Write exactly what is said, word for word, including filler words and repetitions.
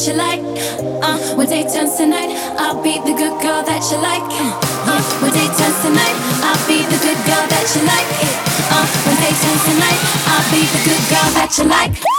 that you like. Uh, when day turns to night, I'll be the good girl that you like. Uh, when day turns to night, I'll be the good girl that you like. Uh, when day turns to night, I'll be the good girl that you like.